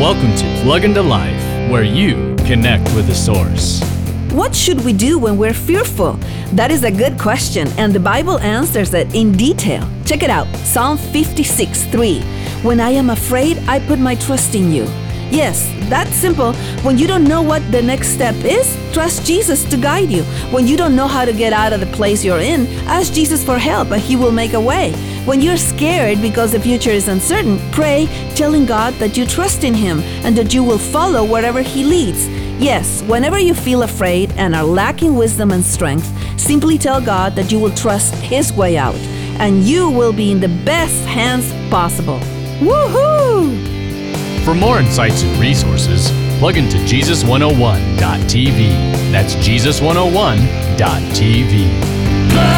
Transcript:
Welcome to Plug into Life, where you connect with the source. What should we do when we're fearful? That is a good question, and the Bible answers it in detail. Check it out, Psalm 56:3. When I am afraid, I put my trust in you. Yes, that's simple. When you don't know what the next step is, trust Jesus to guide you. When you don't know how to get out of the place you're in, ask Jesus for help and He will make a way. When you're scared because the future is uncertain, pray, telling God that you trust in Him and that you will follow wherever He leads. Yes, whenever you feel afraid and are lacking wisdom and strength, simply tell God that you will trust His way out, and you will be in the best hands possible. Woohoo! For more insights and resources, plug into Jesus101.tv. That's Jesus101.tv.